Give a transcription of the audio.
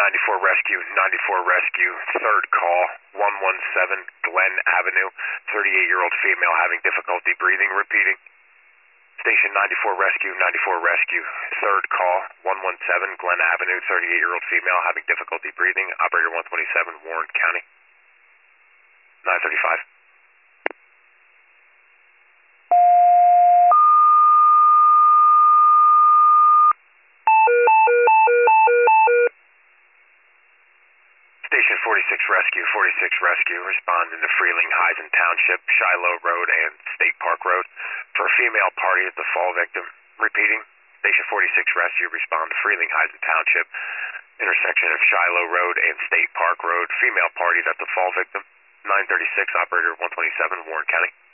94 Rescue, 94 Rescue, third call, 117 Glen Avenue, 38-year-old female having difficulty breathing, repeating. Station 94 Rescue, 94 Rescue, third call, 117 Glen Avenue, 38-year-old female having difficulty breathing, operator 127, Warren County. 935. Station 46 Rescue, respond into Freeling, Heisen Township, Shiloh Road, and State Park Road for a female party at the fall victim. Repeating, Station 46 Rescue, respond to Freeling, Heisen Township, intersection of Shiloh Road and State Park Road, female party at the fall victim. 936, operator 127, Warren County.